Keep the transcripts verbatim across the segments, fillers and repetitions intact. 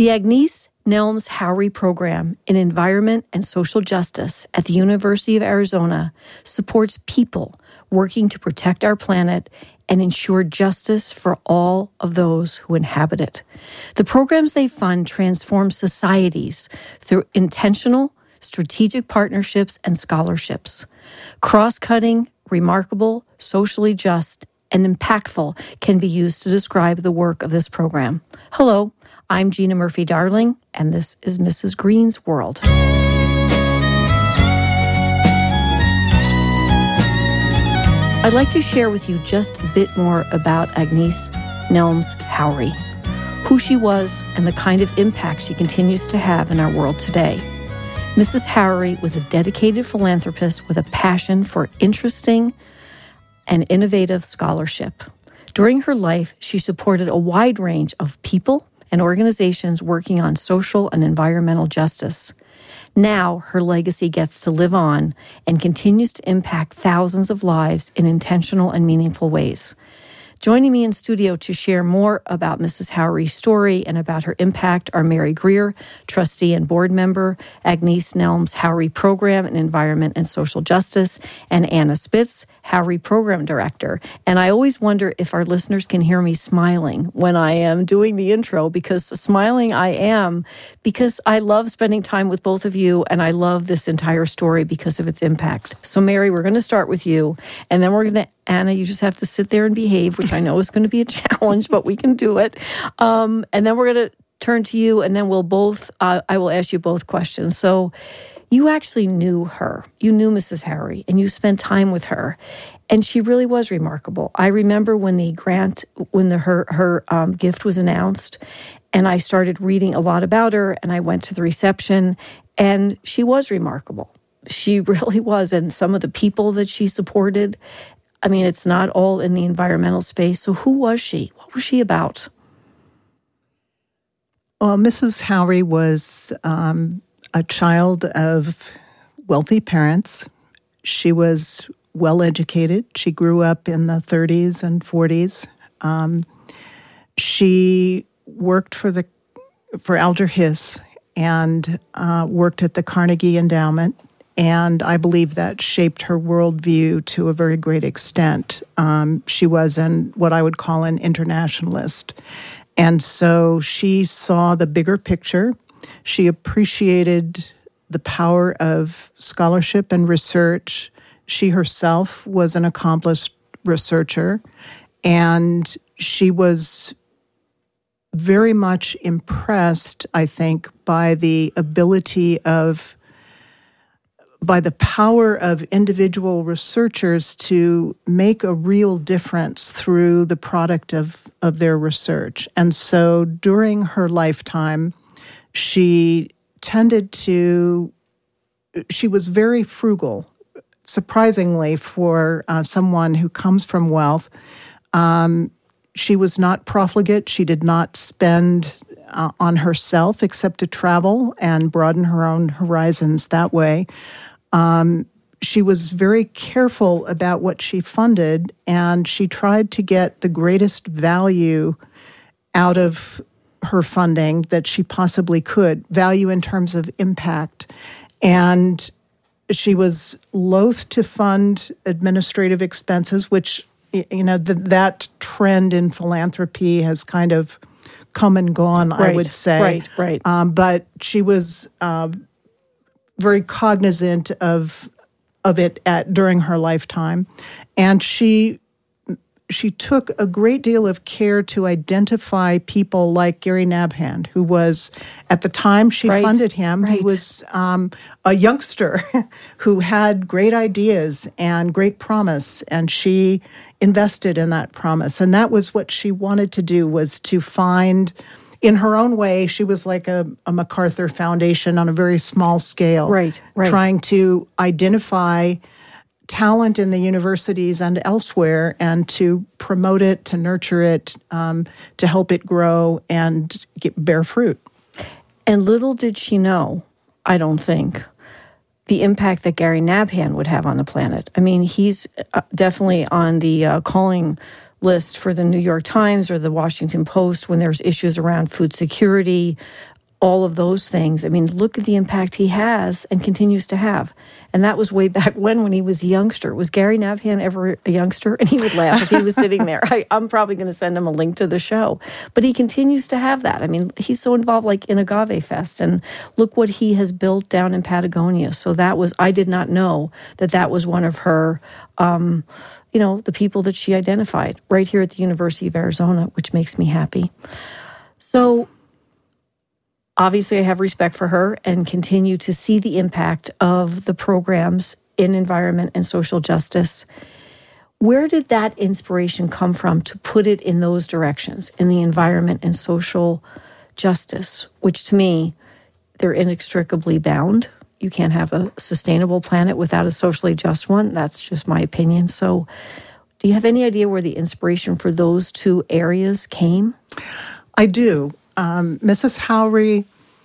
The Agnieszka Nelms-Howry Program in Environment and Social Justice at the University of Arizona supports people working to protect our planet and ensure justice for all of those who inhabit it. The programs they fund transform societies through intentional, strategic partnerships and scholarships. Cross-cutting, remarkable, socially just, and impactful can be used to describe the work of this program. Hello, I'm Gina Murphy-Darling, and this is Missus Green's World. I'd like to share with you just a bit more about Agnieszka Nelms-Howry, who she was and the kind of impact she continues to have in our world today. Missus Howry was a dedicated philanthropist with a passion for interesting and innovative scholarship. During her life, she supported a wide range of people and organizations working on social and environmental justice. Now, her legacy gets to live on and continues to impact thousands of lives in intentional and meaningful ways. Joining me in studio to share more about Missus Howry's story and about her impact are Mary Greer, trustee and board member, Agnieszka Nelms-Howry Program in Environment and Social Justice, and Anna Spitz, Howry Program Director. And I always wonder if our listeners can hear me smiling when I am doing the intro, because smiling I am, because I love spending time with both of you, and I love this entire story because of its impact. So Mary, we're going to start with you, and then we're going to, Anna, you just have to sit there and behave, which I know is going to be a challenge, but we can do it. Um, and then we're going to turn to you, and then we'll both, uh, I will ask you both questions. So you actually knew her. You knew Missus Howry, and you spent time with her. And she really was remarkable. I remember when the grant, when the her, her um, gift was announced, and I started reading a lot about her, and I went to the reception, and she was remarkable. She really was. And some of the people that she supported, I mean, it's not all in the environmental space. So who was she? What was she about? Well, Missus Howry was um, a child of wealthy parents. She was well-educated. She grew up in the thirties and forties. Um, she worked for the for Alger Hiss and uh, worked at the Carnegie Endowment. And I believe that shaped her worldview to a very great extent. Um, she was an, what I would call an internationalist. And so she saw the bigger picture. She appreciated the power of scholarship and research. She herself was an accomplished researcher. And she was very much impressed, I think, by the ability of by the power of individual researchers to make a real difference through the product of, of their research. And so during her lifetime, she tended to, she was very frugal, surprisingly, for uh, someone who comes from wealth. Um, she was not profligate. She did not spend uh, on herself except to travel and broaden her own horizons that way. Um, she was very careful about what she funded, and she tried to get the greatest value out of her funding that she possibly could, value in terms of impact. And she was loath to fund administrative expenses, which, you know, the, that trend in philanthropy has kind of come and gone, right, I would say. Right, right. Um, but she was Uh, very cognizant of of it at during her lifetime, and she she took a great deal of care to identify people like Gary Nabhan, who was, at the time she right, funded him, right. he was um, a youngster who had great ideas and great promise, and she invested in that promise, and that was what she wanted to do, was to find. In her own way, she was like a, a MacArthur Foundation on a very small scale, right, right. trying to identify talent in the universities and elsewhere and to promote it, to nurture it, um, to help it grow and get, bear fruit. And little did she know, I don't think, the impact that Gary Nabhan would have on the planet. I mean, he's uh, definitely on the uh, calling list for the New York Times or the Washington Post when there's issues around food security, all of those things. I mean, look at the impact he has and continues to have. And that was way back when, when he was a youngster. Was Gary Navhan ever a youngster? And he would laugh if he was sitting there. I, I'm probably going to send him a link to the show. But he continues to have that. I mean, he's so involved like in Agave Fest. And look what he has built down in Patagonia. So that was, I did not know that that was one of her, um, you know, the people that she identified right here at the University of Arizona, which makes me happy. So obviously, I have respect for her and continue to see the impact of the programs in environment and social justice. Where did that inspiration come from to put it in those directions, in the environment and social justice, which to me, they're inextricably bound. You can't have a sustainable planet without a socially just one. That's just my opinion. So do you have any idea where the inspiration for those two areas came? I do. Um, Missus Howry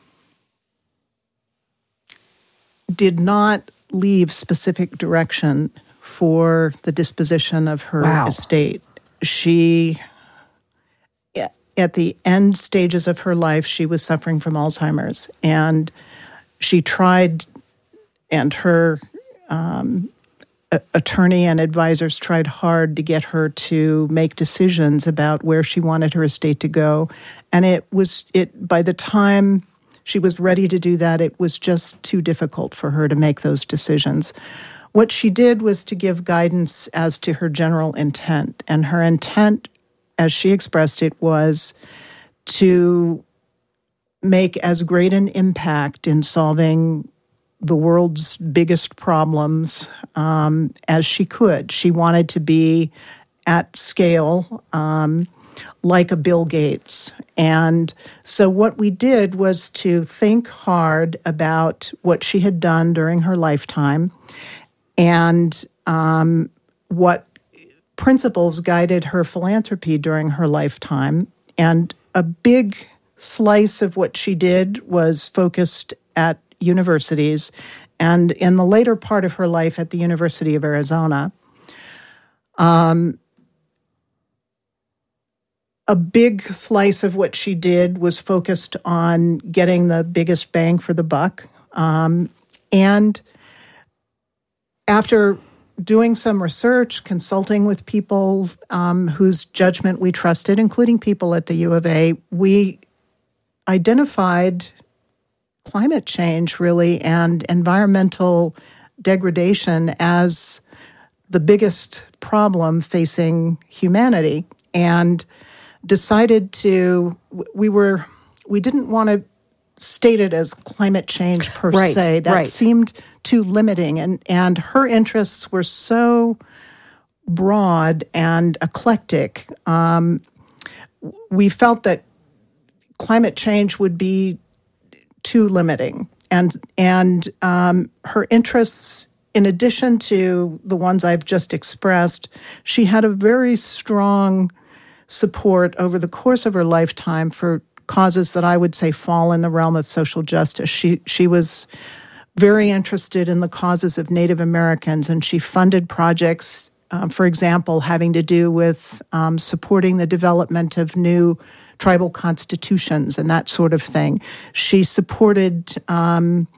did not leave specific direction for the disposition of her wow. estate. She, at the end stages of her life, she was suffering from Alzheimer's, and she tried, and her um, a- attorney and advisors tried hard to get her to make decisions about where she wanted her estate to go. And it was, it by the time she was ready to do that, it was just too difficult for her to make those decisions. What she did was to give guidance as to her general intent. And her intent, as she expressed it, was to make as great an impact in solving the world's biggest problems um, as she could. She wanted to be at scale, um, like a Bill Gates. And so what we did was to think hard about what she had done during her lifetime and um, what principles guided her philanthropy during her lifetime. And a big slice of what she did was focused at universities, and in the later part of her life at the University of Arizona. Um, a big slice of what she did was focused on getting the biggest bang for the buck. Um, and after doing some research, consulting with people um, whose judgment we trusted, including people at the U of A, we identified climate change, really, and environmental degradation as the biggest problem facing humanity, and decided to, we were, we didn't want to state it as climate change per right, se. That right. seemed too limiting, and, and her interests were so broad and eclectic. Um, we felt that climate change would be too limiting. And and um, her interests, in addition to the ones I've just expressed, she had a very strong support over the course of her lifetime for causes that I would say fall in the realm of social justice. She she was very interested in the causes of Native Americans, and she funded projects, um, for example, having to do with um, supporting the development of new tribal constitutions and that sort of thing. She supported um,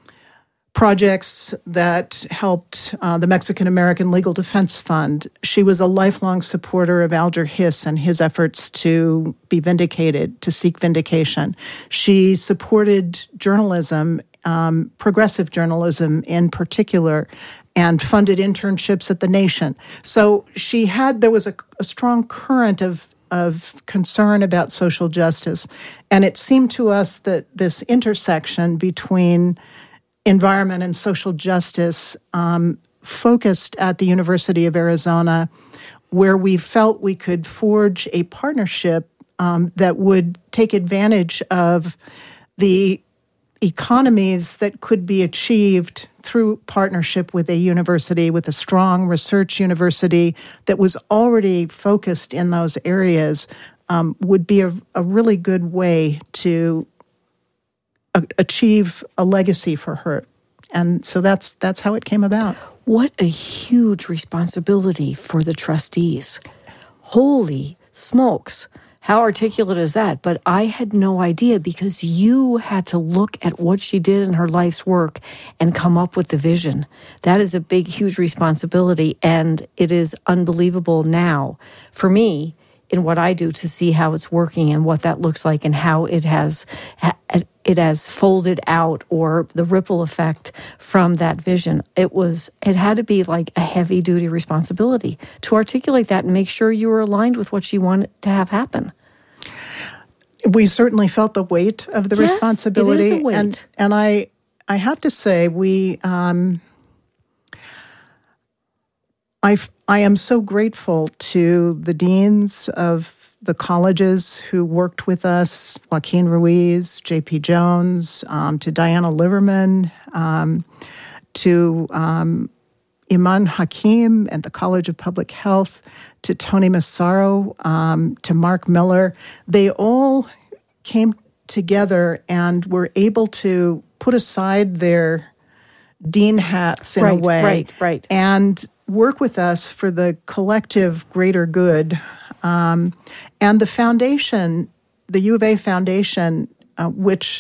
projects that helped uh, the Mexican-American Legal Defense Fund. She was a lifelong supporter of Alger Hiss and his efforts to be vindicated, to seek vindication. She supported journalism, um, progressive journalism in particular, and funded internships at The Nation. So she had, there was a, a strong current of of concern about social justice. And it seemed to us that this intersection between environment and social justice um, focused at the University of Arizona, where we felt we could forge a partnership um, that would take advantage of the economies that could be achieved through partnership with a university, with a strong research university that was already focused in those areas, um, would be a, a really good way to a- achieve a legacy for her. And so that's that's how it came about. What a huge responsibility for the trustees. Holy smokes. how articulate is that? But I had no idea because you had to look at what she did in her life's work and come up with the vision. That is a big, huge responsibility. And it is unbelievable now for me in what I do to see how it's working and what that looks like and how it has it has folded out, or the ripple effect from that vision. It was it had to be like a heavy duty responsibility to articulate that and make sure you were aligned with what she wanted to have happen. We certainly felt the weight of the yes, responsibility, it is a weight. and and I I have to say we um, I I am so grateful to the deans of the colleges who worked with us, Joaquin Ruiz, J P Jones, um, to Diana Liverman, um, to um, Iman Hakim and the College of Public Health, to Tony Massaro, um, to Mark Miller. They all came together and were able to put aside their dean hats in right, a way right, right. and work with us for the collective greater good. Um, and the foundation, the U of A Foundation, uh, which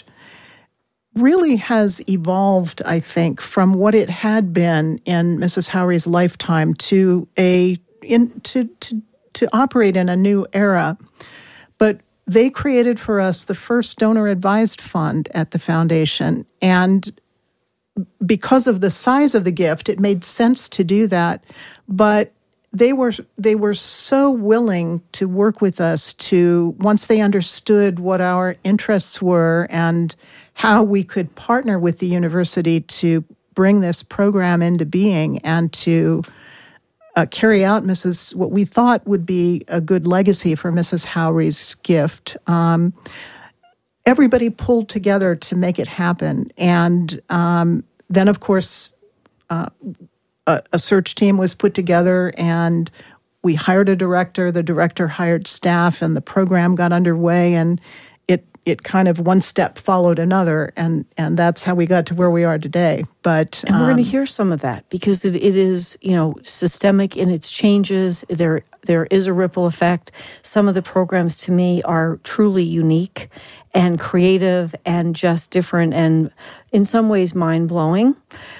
really has evolved, I think, from what it had been in Missus Howry's lifetime to a in to to to operate in a new era. But they created for us the first donor-advised fund at the foundation, and because of the size of the gift, it made sense to do that. But they were they were so willing to work with us to, once they understood what our interests were and how we could partner with the university to bring this program into being and to uh, carry out Missus what we thought would be a good legacy for Missus Howry's gift. Um, everybody pulled together to make it happen. And um, then, of course, uh, a, a search team was put together, and we hired a director. The director hired staff, and the program got underway, and it it kind of one step followed another, and, and that's how we got to where we are today. But and we're um, going to hear some of that because it, it is, you know, systemic in its changes. There there is a ripple effect. Some of the programs to me are truly unique and creative and just different and in some ways mind-blowing.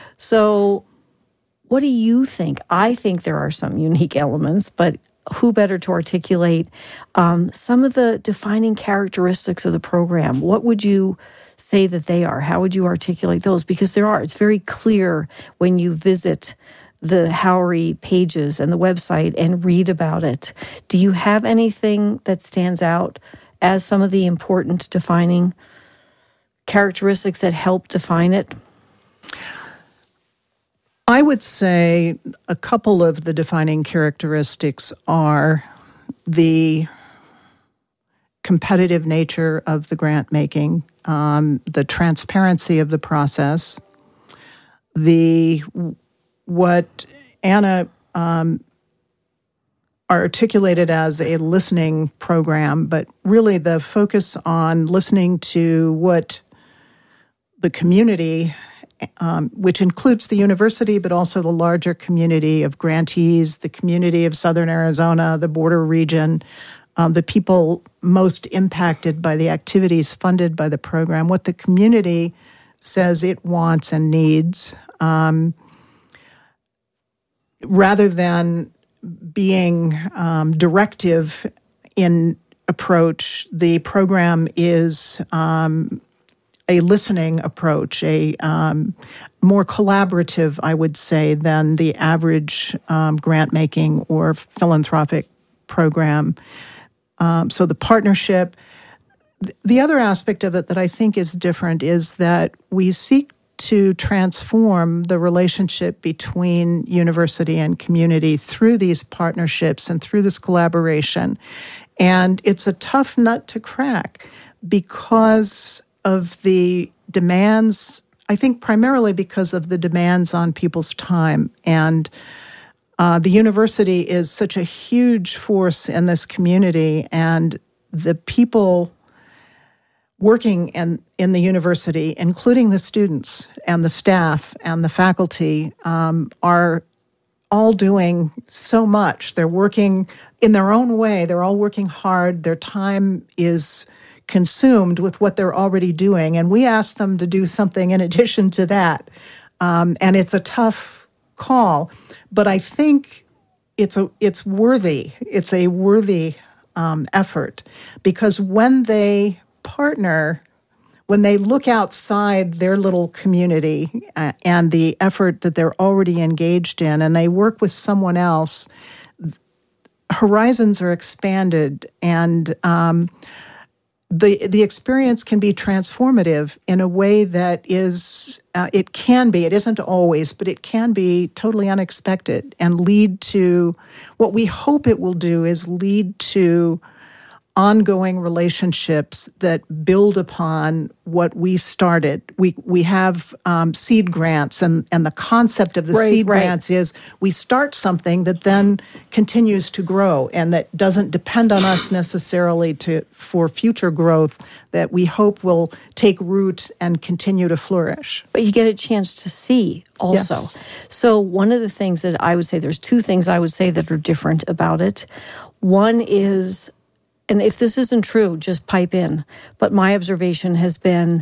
So what do you think? I think there are some unique elements, but who better to articulate um, some of the defining characteristics of the program? What would you say that they are? How would you articulate those? Because there are. It's very clear when you visit the Howry pages and the website and read about it. Do you have anything that stands out as some of the important defining characteristics that help define it? I would say a couple of the defining characteristics are the competitive nature of the grant making, um, the transparency of the process, the what Anna um, articulated as a listening program, but really the focus on listening to what the community, Um, which includes the university, but also the larger community of grantees, the community of Southern Arizona, the border region, um, the people most impacted by the activities funded by the program, what the community says it wants and needs, um, rather than being um, directive in approach. The program is um, a listening approach, a um, more collaborative, I would say, than the average um, grant-making or philanthropic program. Um, so the partnership. The other aspect of it that I think is different is that we seek to transform the relationship between university and community through these partnerships and through this collaboration. And it's a tough nut to crack because of the demands, I think primarily because of the demands on people's time. And uh, the university is such a huge force in this community, and the people working in, in the university, including the students and the staff and the faculty, um, are all doing so much. They're working in their own way. They're all working hard. Their time is consumed with what they're already doing. And we ask them to do something in addition to that. Um, and it's a tough call. But I think it's a it's worthy. It's a worthy um, effort. Because when they partner, when they look outside their little community uh, and the effort that they're already engaged in, and they work with someone else, horizons are expanded, and um, the the experience can be transformative in a way that is, uh, it can be, it isn't always, but it can be totally unexpected and lead to, what we hope it will do is lead to ongoing relationships that build upon what we started. We we have um, seed grants, and, and the concept of the right, seed right. grants is we start something that then continues to grow and that doesn't depend on us necessarily to for future growth, that we hope will take root and continue to flourish. But you get a chance to see also. Yes. So one of the things that I would say, there's two things I would say that are different about it. One is, and if this isn't true, just pipe in. But my observation has been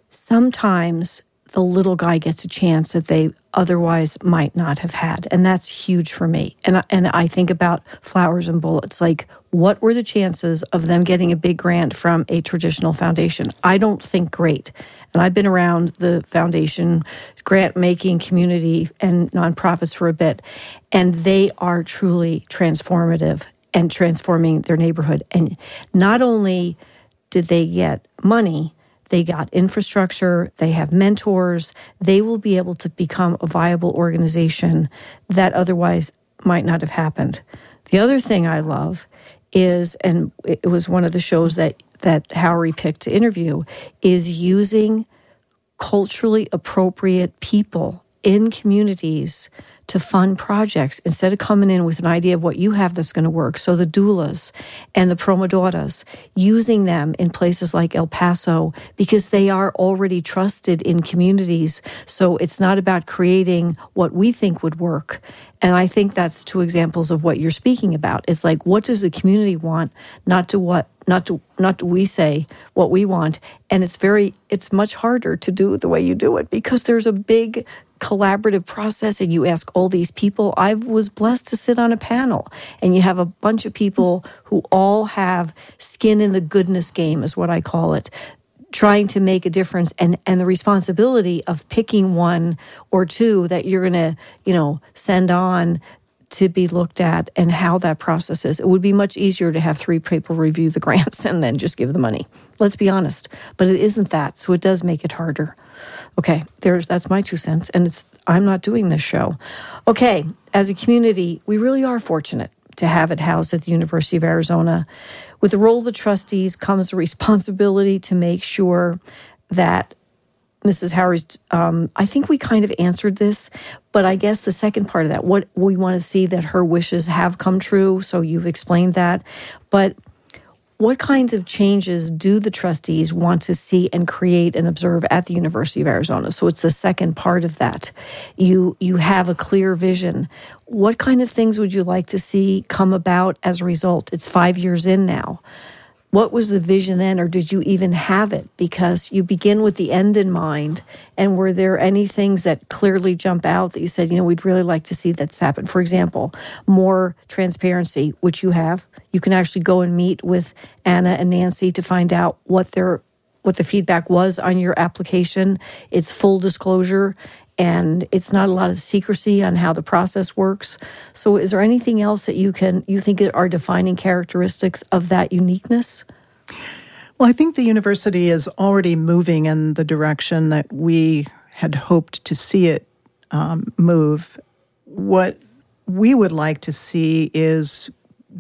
sometimes the little guy gets a chance that they otherwise might not have had. And that's huge for me. And I, and I think about Flowers and Bullets. Like, what were the chances of them getting a big grant from a traditional foundation? I don't think great. And I've been around the foundation, grant-making community, and nonprofits for a bit. And they are truly transformative and transforming their neighborhood. And not only did they get money, they got infrastructure, they have mentors, they will be able to become a viable organization that otherwise might not have happened. The other thing I love is, and it was one of the shows that, that Howery picked to interview, is using culturally appropriate people in communities to fund projects instead of coming in with an idea of what you have that's going to work. So the doulas and the promodoras, using them in places like El Paso because they are already trusted in communities. So it's not about creating what we think would work. And I think that's two examples of what you're speaking about. It's like, what does the community want? Not to what, not to, not do we say what we want. And it's very, it's much harder to do it the way you do it because there's a big collaborative process and you ask all these people. I was blessed to sit on a panel and you have a bunch of people who all have skin in the goodness game, is what I call it, trying to make a difference, and, and the responsibility of picking one or two that you're going to, you know, send on to be looked at and how that process is. It would be much easier to have three people review the grants and then just give the money. Let's be honest. But it isn't that, so it does make it harder. Okay, there's that's my two cents, and it's I'm not doing this show. Okay, as a community, we really are fortunate to have it housed at the University of Arizona. With the role of the trustees comes the responsibility to make sure that Missus Howery's, um, I think we kind of answered this, but I guess the second part of that, what we want to see that her wishes have come true, so you've explained that, but what kinds of changes do the trustees want to see and create and observe at the University of Arizona? So it's the second part of that. You you have a clear vision. What kind of things would you like to see come about as a result? It's five years in now. What was the vision then, or did you even have it? Because you begin with the end in mind, and were there any things that clearly jump out that you said, you know, we'd really like to see that's happen? For example, more transparency, which you have. You can actually go and meet with Anna and Nancy to find out what their what the feedback was on your application. It's full disclosure, and it's not a lot of secrecy on how the process works. So is there anything else that you can you think are defining characteristics of that uniqueness? Well, I think the university is already moving in the direction that we had hoped to see it um, move. What we would like to see is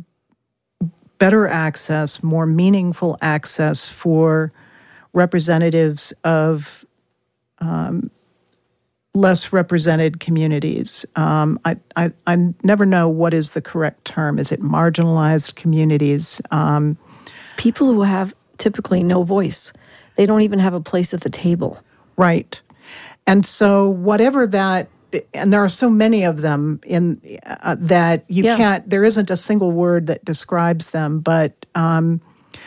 better access, more meaningful access for representatives of um, less represented communities. Um, I, I I never know what is the correct term. Is it marginalized communities? Um, People who have typically no voice. They don't even have a place at the table. Right. And so whatever that and there are so many of them in uh, that you yeah. can't, there isn't a single word that describes them, but, um,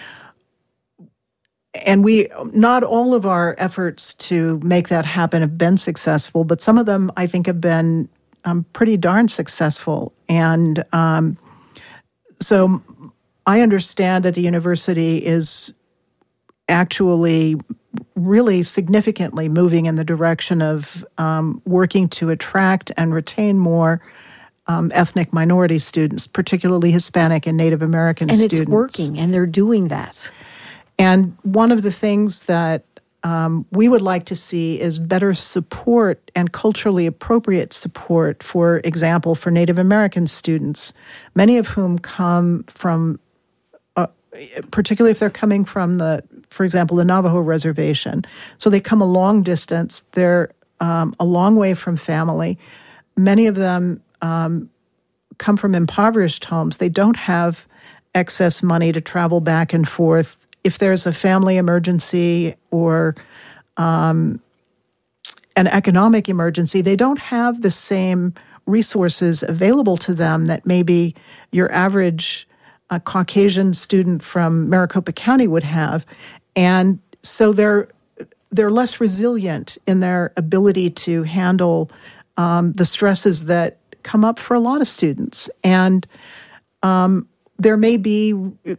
and we, not all of our efforts to make that happen have been successful, but some of them I think have been um, pretty darn successful. And um, so I understand that the university is actually really significantly moving in the direction of um, working to attract and retain more um, ethnic minority students, particularly Hispanic and Native American and students. And it's working, and they're doing that. And one of the things that um, we would like to see is better support and culturally appropriate support, for example, for Native American students, many of whom come from, uh, particularly if they're coming from the, for example, the Navajo reservation. So they come a long distance. They're um, a long way from family. Many of them um, come from impoverished homes. They don't have excess money to travel back and forth. If there's a family emergency or um, an economic emergency, they don't have the same resources available to them that maybe your average uh, Caucasian student from Maricopa County would have. And so they're they're less resilient in their ability to handle um, the stresses that come up for a lot of students. And um, there may be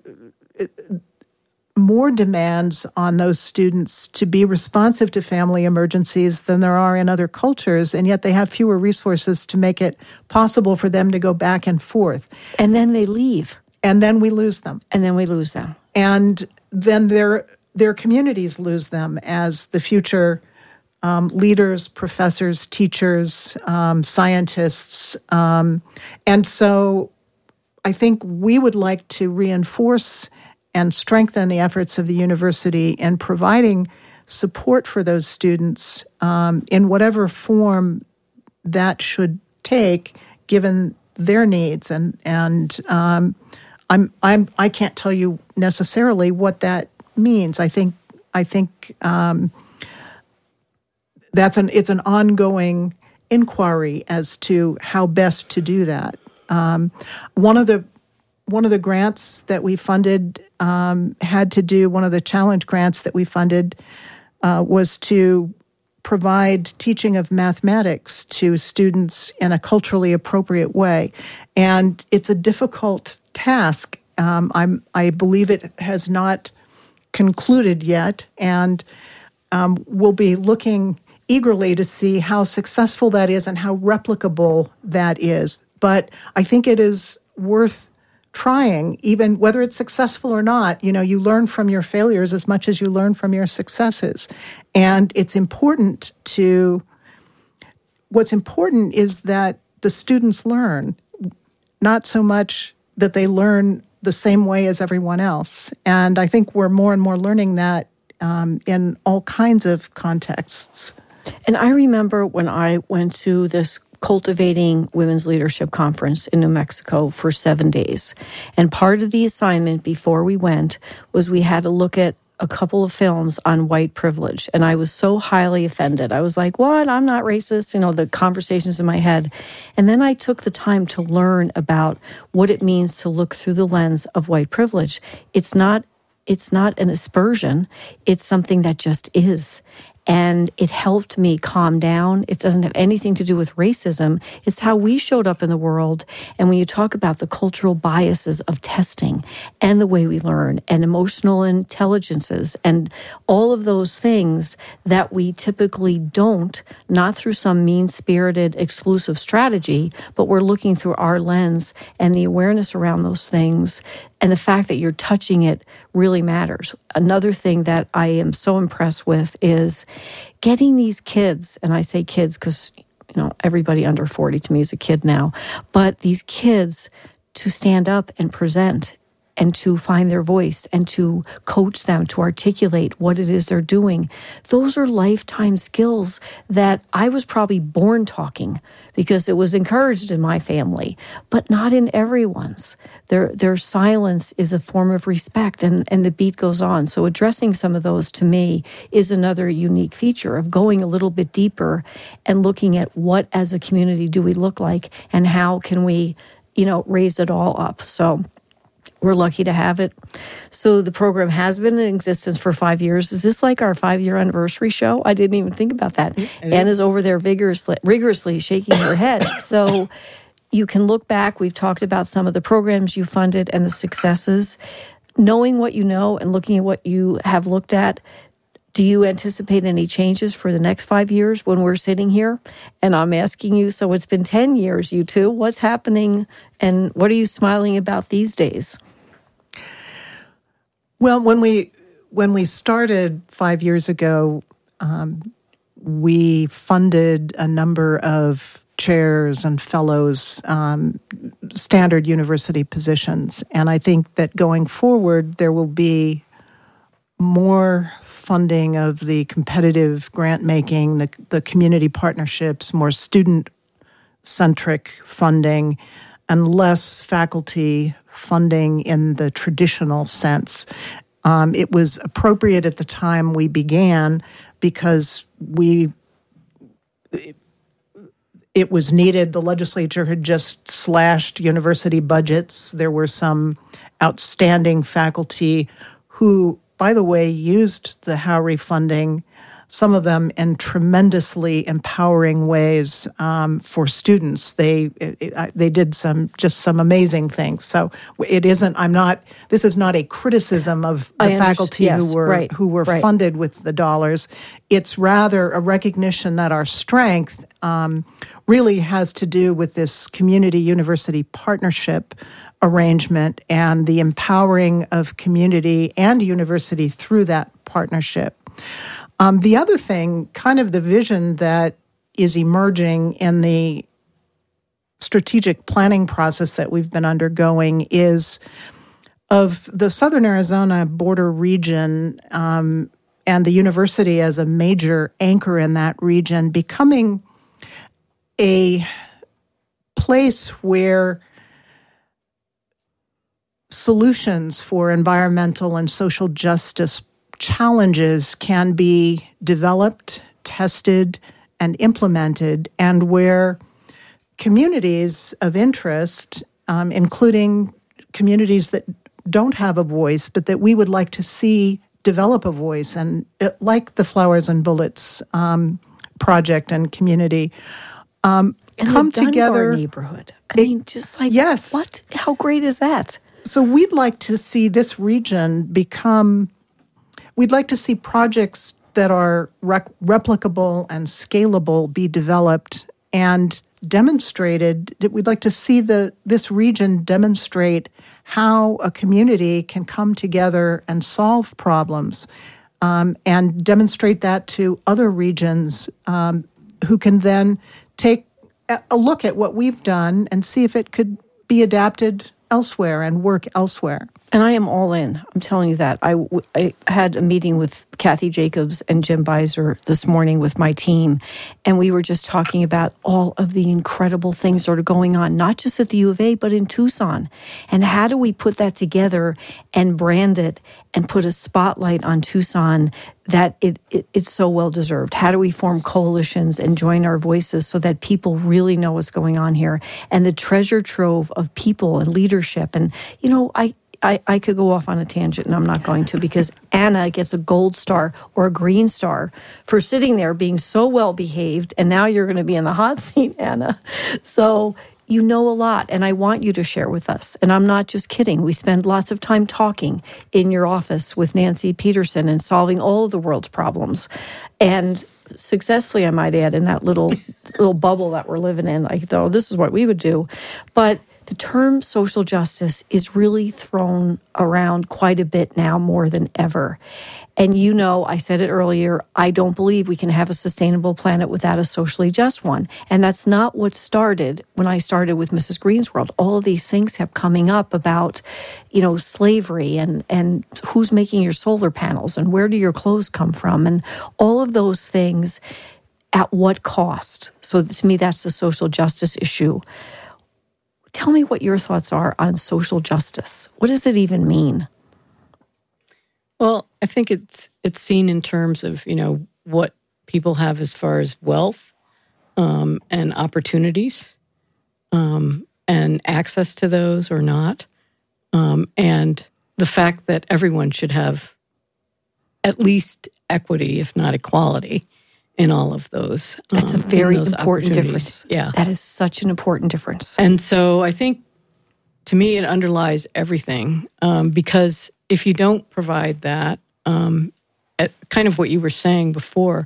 more demands on those students to be responsive to family emergencies than there are in other cultures, and yet they have fewer resources to make it possible for them to go back and forth. And then they leave. And then we lose them. And then we lose them. And then their their communities lose them as the future um, leaders, professors, teachers, um, scientists. Um, and so I think we would like to reinforce and strengthen the efforts of the university in providing support for those students um, in whatever form that should take, given their needs. And and um, I'm I'm I can't tell you necessarily what that means. I think I think um, that's an it's an ongoing inquiry as to how best to do that. Um, one of the One of the grants that we funded um, had to do, one of the challenge grants that we funded uh, was to provide teaching of mathematics to students in a culturally appropriate way. And it's a difficult task. Um, I'm, I believe it has not concluded yet, and um, we'll be looking eagerly to see how successful that is and how replicable that is. But I think it is worth trying, even whether it's successful or not. You know, you learn from your failures as much as you learn from your successes. And it's important to, what's important is that the students learn, not so much that they learn the same way as everyone else. And I think we're more and more learning that um, in all kinds of contexts. And I remember when I went to this Cultivating Women's Leadership Conference in New Mexico for seven days. And part of the assignment before we went was we had to look at a couple of films on white privilege. And I was so highly offended. I was like, what? I'm not racist. You know, the conversations in my head. And then I took the time to learn about what it means to look through the lens of white privilege. It's not, it's not an aspersion. It's something that just is. And it helped me calm down. It doesn't have anything to do with racism. It's how we showed up in the world. And when you talk about the cultural biases of testing and the way we learn and emotional intelligences and all of those things that we typically don't, not through some mean-spirited exclusive strategy, but we're looking through our lens, and the awareness around those things and the fact that you're touching it really matters. Another thing that I am so impressed with is getting these kids, and I say kids because, you know, everybody under forty to me is a kid now, but these kids to stand up and present and to find their voice and to coach them, to articulate what it is they're doing. Those are lifetime skills that I was probably born talking because it was encouraged in my family, but not in everyone's. Their their silence is a form of respect, and, and the beat goes on. So addressing some of those, to me, is another unique feature of going a little bit deeper and looking at what as a community do we look like and how can we, you know, raise it all up. So we're lucky to have it. So the program has been in existence for five years. Is this like our five-year anniversary show? I didn't even think about that. Mm-hmm. Anna's over there vigorously, rigorously shaking her head. So you can look back. We've talked about some of the programs you funded and the successes. Knowing what you know and looking at what you have looked at, do you anticipate any changes for the next five years when we're sitting here? And I'm asking you, so it's been ten years, you two. What's happening and what are you smiling about these days? Well, when we when we started five years ago, um, we funded a number of chairs and fellows, um, standard university positions. And I think that going forward, there will be more funding of the competitive grant making, the, the community partnerships, more student-centric funding, and less faculty funding in the traditional sense. Um, it was appropriate at the time we began because we it, it was needed. The legislature had just slashed university budgets. There were some outstanding faculty who, by the way, used the Howry funding, some of them in tremendously empowering ways um, for students. They it, they did some just some amazing things. So it isn't. I'm not. This is not a criticism of the faculty yes, who were right, who were right. funded with the dollars. It's rather a recognition that our strength um, really has to do with this community-university partnership arrangement and the empowering of community and university through that partnership. Um, the other thing, kind of the vision that is emerging in the strategic planning process that we've been undergoing is of the Southern Arizona border region um, and the university as a major anchor in that region becoming a place where solutions for environmental and social justice challenges can be developed, tested, and implemented, and where communities of interest, um, including communities that don't have a voice, but that we would like to see develop a voice, and uh, like the Flowers and Bullets um, project and community, um, in come the Dunbar together. Neighborhood. I it, mean, just like yes. What? How great is that? So we'd like to see this region become. We'd like to see projects that are rec- replicable and scalable be developed and demonstrated. We'd like to see the this region demonstrate how a community can come together and solve problems, um, and demonstrate that to other regions um, who can then take a look at what we've done and see if it could be adapted elsewhere and work elsewhere. And I am all in. I'm telling you that. I, I had a meeting with Kathy Jacobs and Jim Beiser this morning with my team, and we were just talking about all of the incredible things that are going on, not just at the U of A, but in Tucson. And how do we put that together and brand it and put a spotlight on Tucson that it, it it's so well deserved? How do we form coalitions and join our voices so that people really know what's going on here? And the treasure trove of people and leadership. And, you know, I I, I could go off on a tangent, and I'm not going to, because Anna gets a gold star or a green star for sitting there being so well behaved, and now you're going to be in the hot seat, Anna. So you know a lot, and I want you to share with us. And I'm not just kidding. We spend lots of time talking in your office with Nancy Peterson and solving all of the world's problems. And successfully, I might add, in that little little bubble that we're living in. I thought, oh, this is what we would do. But the term social justice is really thrown around quite a bit now, more than ever. And you know, I said it earlier, I don't believe we can have a sustainable planet without a socially just one. And that's not what started when I started with Missus Green's World. All of these things kept coming up about, you know, slavery and, and who's making your solar panels and where do your clothes come from and all of those things at what cost. So to me, that's the social justice issue. Tell me what your thoughts are on social justice. What does it even mean? Well, I think it's it's seen in terms of, you know, what people have as far as wealth um, and opportunities um, and access to those or not. Um, and the fact that everyone should have at least equity, if not equality, in all of those. That's um, a very those important difference. Yeah. That is such an important difference. And so I think, to me, it underlies everything um, because if you don't provide that, um, at kind of what you were saying before,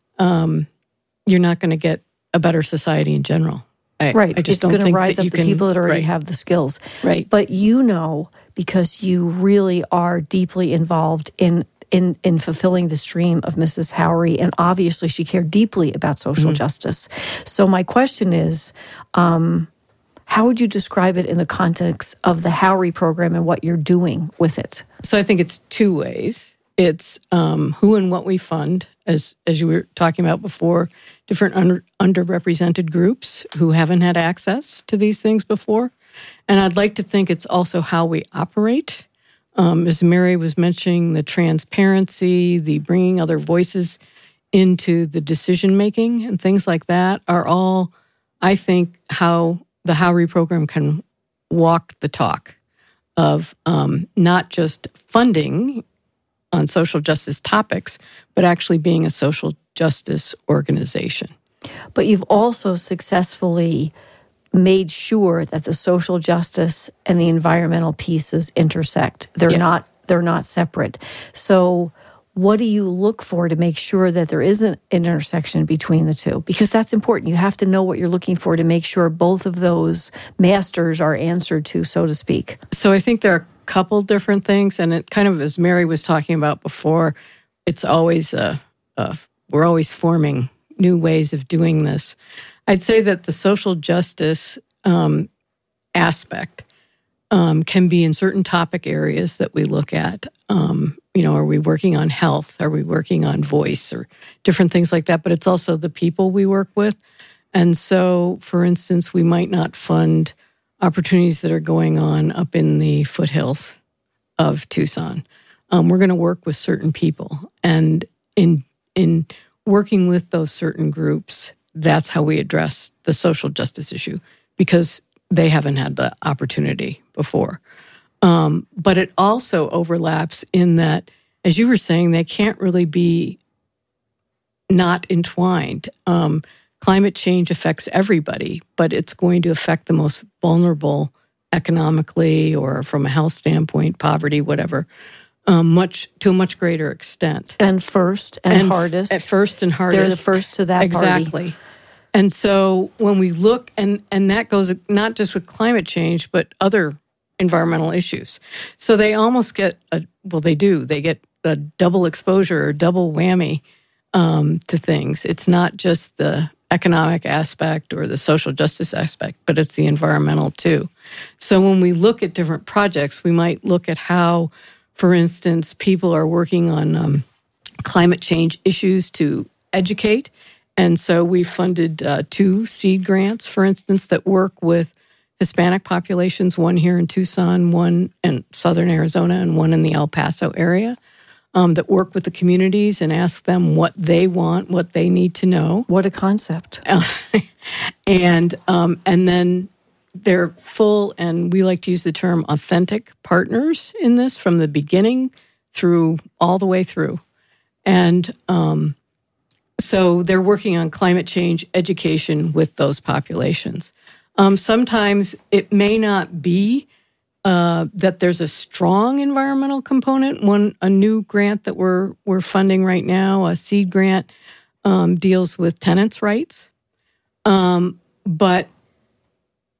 um, you're not going to get a better society in general. I, right. I just it's going to rise up the the people that already right. have the skills. Right. But you know, because you really are deeply involved in in, in fulfilling this dream of Missus Howry, and obviously she cared deeply about social mm-hmm. justice. So my question is, um, how would you describe it in the context of the Howry program and what you're doing with it? So I think it's two ways. It's um, who and what we fund, as as you were talking about before, different under, underrepresented groups who haven't had access to these things before. And I'd like to think it's also how we operate. Um, as Mary was mentioning, the transparency, the bringing other voices into the decision-making and things like that are all, I think, how the Howry program can walk the talk of um, not just funding on social justice topics, but actually being a social justice organization. But you've also successfully made sure that the social justice and the environmental pieces intersect. They're yes. not they're not separate. So what do you look for to make sure that there is an intersection between the two? Because that's important. You have to know what you're looking for to make sure both of those masters are answered to, so to speak. So I think there are a couple different things, and it kind of, as Mary was talking about before, it's always, a, a, we're always forming new ways of doing this. I'd say that the social justice um, aspect um, can be in certain topic areas that we look at. Um, you know, are we working on health? Are we working on voice or different things like that? But it's also the people we work with. And so, for instance, we might not fund opportunities that are going on up in the foothills of Tucson. Um, we're going to work with certain people. And in in working with those certain groups, that's how we address the social justice issue, because they haven't had the opportunity before. Um, but it also overlaps in that, as you were saying, they can't really be not entwined. Um, climate change affects everybody, but it's going to affect the most vulnerable economically or from a health standpoint, poverty, whatever, um, much to a much greater extent. And first and, and hardest. F- at first and hardest. They're the first to that exactly. party. Exactly. And so when we look, and, and that goes not just with climate change, but other environmental issues. So they almost get, a, well, they do, they get a double exposure or double whammy um, to things. It's not just the economic aspect or the social justice aspect, but it's the environmental too. So when we look at different projects, we might look at how, for instance, people are working on um, climate change issues to educate. And so we funded uh, two seed grants, for instance, that work with Hispanic populations, one here in Tucson, one in southern Arizona, and one in the El Paso area, um, that work with the communities and ask them what they want, what they need to know. What a concept. Uh, and um, and then they're full, and we like to use the term authentic partners in this from the beginning through all the way through. And um So they're working on climate change education with those populations. Um, sometimes it may not be uh, that there's a strong environmental component. One, a new grant that we're we're funding right now, a seed grant, um, deals with tenants' rights. Um, but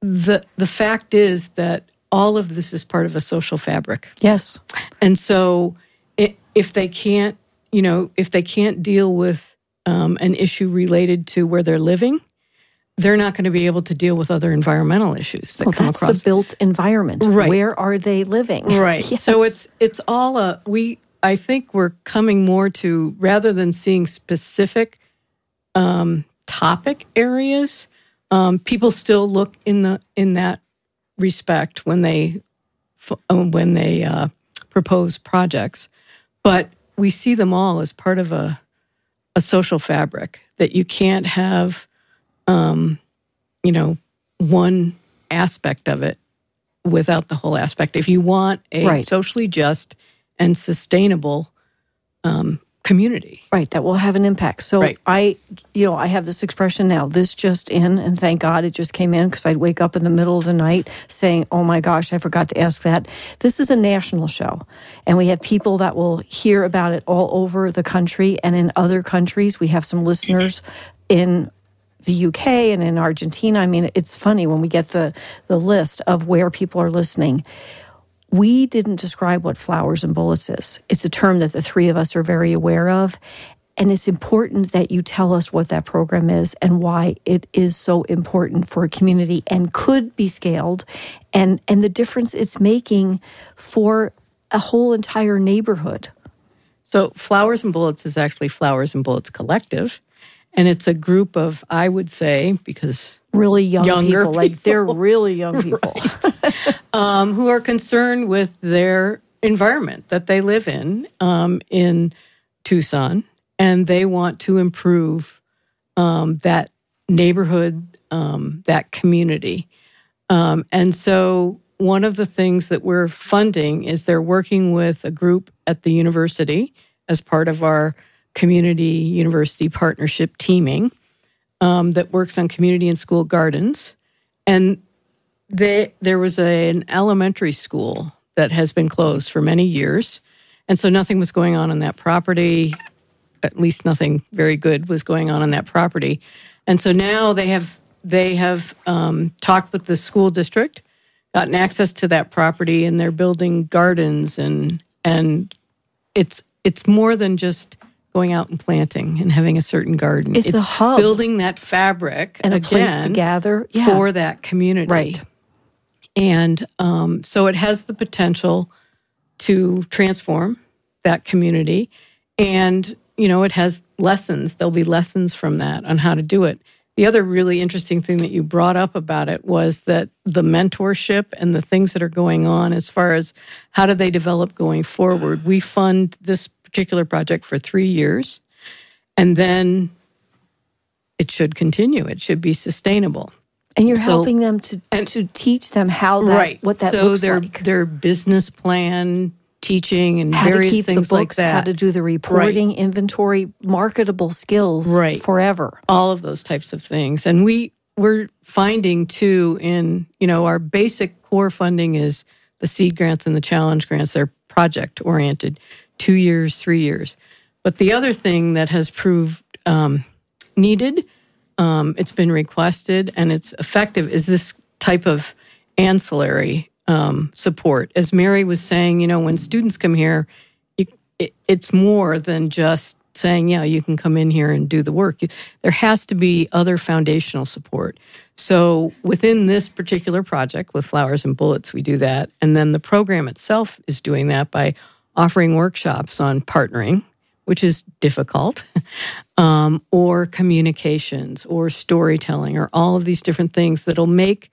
the the fact is that all of this is part of a social fabric. Yes. And so it, if they can't, you know, if they can't deal with um, an issue related to where they're living, they're not going to be able to deal with other environmental issues that well, come that's across. The built environment. Right. Where are they living? Right. Yes. So it's it's all a we. I think we're coming more to, rather than seeing specific um, topic areas, um, people still look in the in that respect when they when they uh, propose projects, but we see them all as part of a a social fabric that you can't have. Um, you know, one aspect of it without the whole aspect. If you want a right. socially just and sustainable um, community. Right, that will have an impact. So right. I, you know, I have this expression now, this just in, and thank God it just came in because I'd wake up in the middle of the night saying, oh my gosh, I forgot to ask that. This is a national show, and we have people that will hear about it all over the country and in other countries. We have some listeners in the U K and in Argentina. I mean, it's funny when we get the, the list of where people are listening. We didn't describe what Flowers and Bullets is. It's a term that the three of us are very aware of. And it's important that you tell us what that program is and why it is so important for a community and could be scaled, and, and the difference it's making for a whole entire neighborhood. So Flowers and Bullets is actually Flowers and Bullets Collective. And it's a group of, I would say, because really young people, people, like they're really young people, right. um, who are concerned with their environment that they live in um, in Tucson, and they want to improve um, that neighborhood, um, that community. Um, and so one of the things that we're funding is they're working with a group at the university as part of our community university partnership teaming um, that works on community and school gardens. And they, there was a, an elementary school that has been closed for many years. And so nothing was going on on that property, at least nothing very good was going on on that property. And so now they have they have um, talked with the school district, gotten access to that property, and they're building gardens. And and it's it's more than just going out and planting and having a certain garden. It's, it's a hub. Building that fabric and a again, place to gather yeah. for that community. Right. And um, so it has the potential to transform that community. And, you know, it has lessons. There'll be lessons from that on how to do it. The other really interesting thing that you brought up about it was that the mentorship and the things that are going on as far as how do they develop going forward. We fund this particular project for three years, and then it should continue. It should be sustainable. And you're so, helping them to and, to teach them how that, right. what that so looks their, like. their business plan, teaching, and how various to keep things the books, like that. How to do the reporting, right. inventory, marketable skills right. forever. All of those types of things. And we, we're finding, too, in, you know, our basic core funding is the seed grants and the challenge grants. They're project-oriented, two years, three years. But the other thing that has proved um, needed, um, it's been requested, and it's effective, is this type of ancillary um, support. As Mary was saying, you know, when students come here, you, it, it's more than just saying, yeah, you can come in here and do the work. There has to be other foundational support. So within this particular project with Flowers and Bullets, we do that. And then the program itself is doing that by offering workshops on partnering, which is difficult, um, or communications, or storytelling, or all of these different things that'll make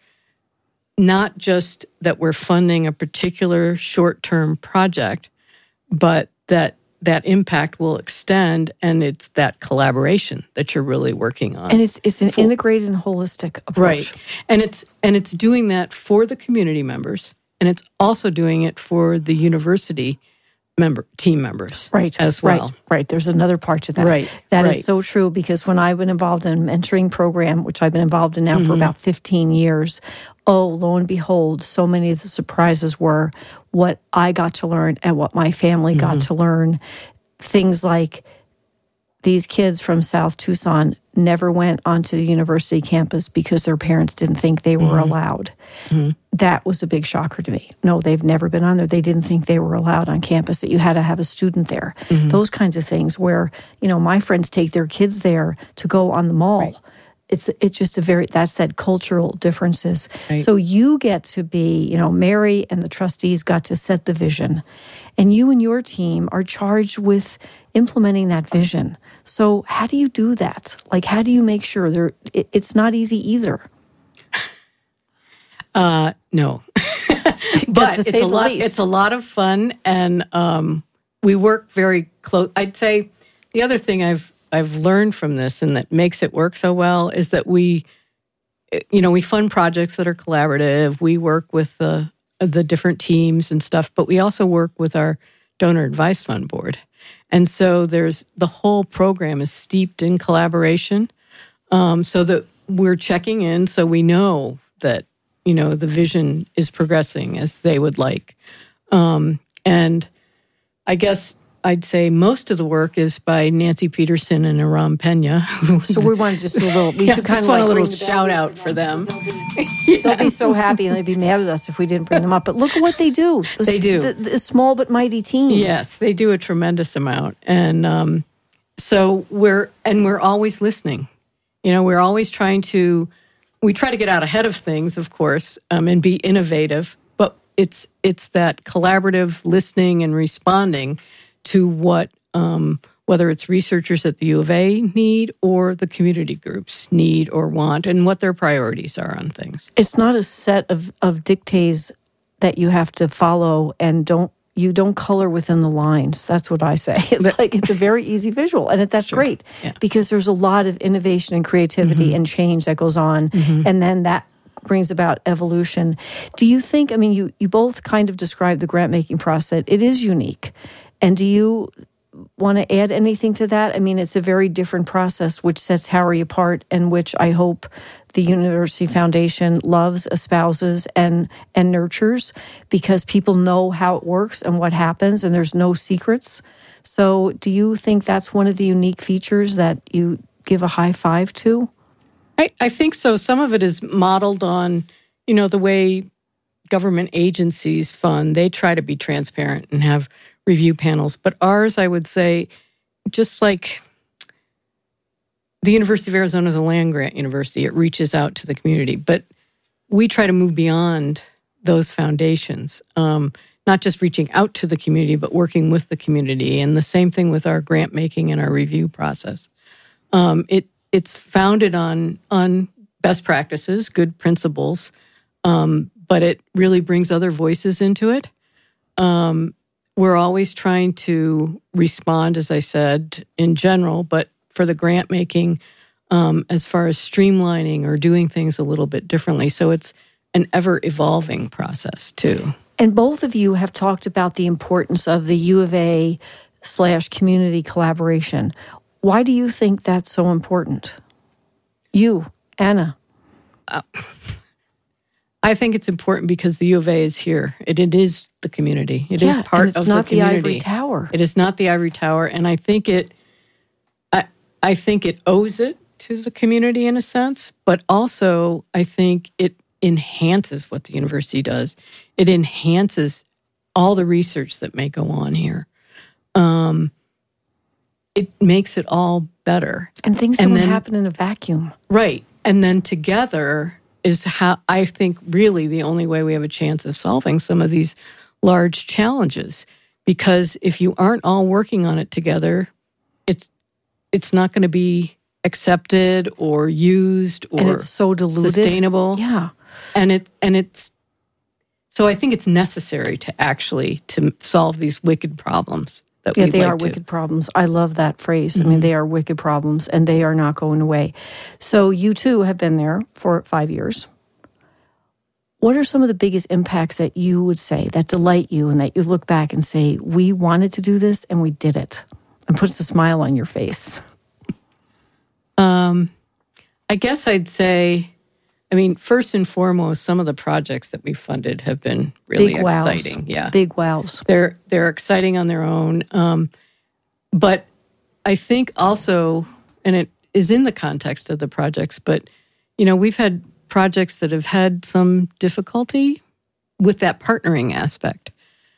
not just that we're funding a particular short-term project, but that that impact will extend, and it's that collaboration that you're really working on. And it's it's an for, integrated and holistic approach. Right. And it's and it's doing that for the community members, and it's also doing it for the university member team members right as well. Right, right. There's another part to that. Right. That right. is so true, because when I've been involved in a mentoring program, which I've been involved in now mm-hmm. for about fifteen years, oh, lo and behold, so many of the surprises were what I got to learn and what my family mm-hmm. got to learn. Things like these kids from South Tucson never went onto the university campus because their parents didn't think they were mm-hmm. allowed. Mm-hmm. That was a big shocker to me. No, they've never been on there. They didn't think they were allowed on campus, that you had to have a student there. Mm-hmm. Those kinds of things where, you know, my friends take their kids there to go on the mall. Right. It's it's just a very, that's that cultural differences. Right. So you get to be, you know, Mary and the trustees got to set the vision. And you and your team are charged with implementing that vision. So how do you do that? Like, how do you make sure there? It, it's not easy either. Uh, no, but it's a lot. Least. It's a lot of fun, and um, we work very close. I'd say the other thing I've I've learned from this, and that makes it work so well, is that we, you know, we fund projects that are collaborative. We work with the the different teams and stuff, but we also work with our donor advice fund board. And so there's the whole program is steeped in collaboration, um, so that we're checking in, so we know that, you know, the vision is progressing as they would like. Um, and I guess I'd say most of the work is by Nancy Peterson and Aram Pena. So we want to just do a little, we yeah, should kind just of want like a little shout out for them. They'll be, they'll be so happy, and they'd be mad at us if we didn't bring them up. But look at what they do. The, they do. The, the small but mighty team. Yes, they do a tremendous amount. And um, so we're, and we're always listening. You know, we're always trying to, we try to get out ahead of things, of course, um, and be innovative. But it's it's that collaborative listening and responding to what, um, whether it's researchers at the U of A need or the community groups need or want, and what their priorities are on things. It's not a set of, of dictates that you have to follow, and don't you don't color within the lines. That's what I say. It's but, like it's a very easy visual, and it, that's sure. great yeah. because there's a lot of innovation and creativity mm-hmm. and change that goes on, mm-hmm. and then that brings about evolution. Do you think, I mean, you, you both kind of described the grant-making process. It is unique. And do you want to add anything to that? I mean, it's a very different process, which sets Howery apart, and which I hope the University Foundation loves, espouses, and and nurtures, because people know how it works and what happens, and there's no secrets. So do you think that's one of the unique features that you give a high five to? I, I think so. Some of it is modeled on, you know, the way government agencies fund. They try to be transparent and have review panels. But ours, I would say, just like the University of Arizona is a land-grant university, it reaches out to the community. But we try to move beyond those foundations, um, not just reaching out to the community, but working with the community. And the same thing with our grant making and our review process. Um, it It's founded on on best practices, good principles, um, but it really brings other voices into it. Um, we're always trying to respond, as I said, in general, but for the grant making, um, as far as streamlining or doing things a little bit differently. So it's an ever-evolving process, too. And both of you have talked about the importance of the U of A slash community collaboration. Why do you think that's so important? You, Anna. Uh, I think it's important because the U of A is here. It, it is the community. It yeah, is part and of it's not the community. The ivory tower. It is not the ivory tower, and I think it. I I think it owes it to the community in a sense, but also I think it enhances what the university does. It enhances all the research that may go on here. Um, it makes it all better. And things and don't then, happen in a vacuum. Right. And then together is how I think really the only way we have a chance of solving some of these large challenges. Because if you aren't all working on it together, it's it's not going to be accepted or used or and it's so diluted. Sustainable. Yeah. And it and it's so I think it's necessary to actually to solve these wicked problems. That yeah, they like are to. wicked problems. I love that phrase. Mm-hmm. I mean, they are wicked problems, and they are not going away. So you too have been there for five years. What are some of the biggest impacts that you would say that delight you and that you look back and say, we wanted to do this and we did it, and puts a smile on your face? Um, I guess I'd say, I mean, first and foremost, some of the projects that we funded have been really Big wows. exciting. Yeah, Big wows. They're they're exciting on their own, um, but I think also, and it is in the context of the projects, but, you know, we've had projects that have had some difficulty with that partnering aspect.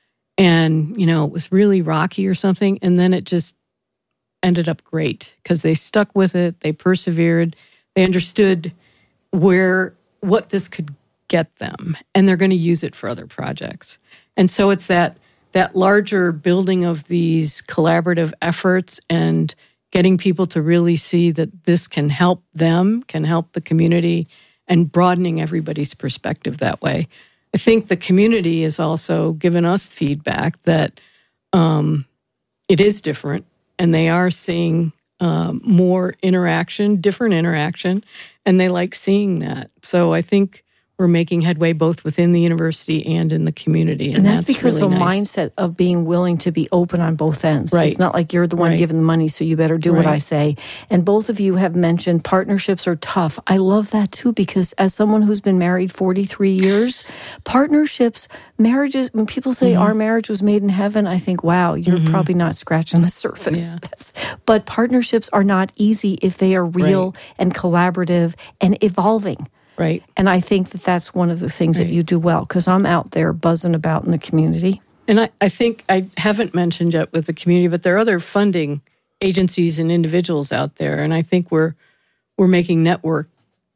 And, you know, it was really rocky or something, and then it just ended up great because they stuck with it, they persevered, they understood where, what this could get them, and they're going to use it for other projects. And so it's that that larger building of these collaborative efforts and getting people to really see that this can help them, can help the community, and broadening everybody's perspective that way. I think the community has also given us feedback that um, it is different, and they are seeing um, more interaction, different interaction, and they like seeing that. So I think we're making headway both within the university and in the community. And, and that's, that's because really of a nice. mindset of being willing to be open on both ends. Right. It's not like you're the one right. giving the money, so you better do right. what I say. And both of you have mentioned partnerships are tough. I love that too, because as someone who's been married forty-three years, partnerships, marriages, when people say mm-hmm. our marriage was made in heaven, I think, wow, you're mm-hmm. probably not scratching the surface. Yeah. But partnerships are not easy if they are real right. and collaborative and evolving. Right. And I think that that's one of the things right. that you do well, because I'm out there buzzing about in the community. And I, I think I haven't mentioned yet with the community, but there are other funding agencies and individuals out there, and I think we're we're making network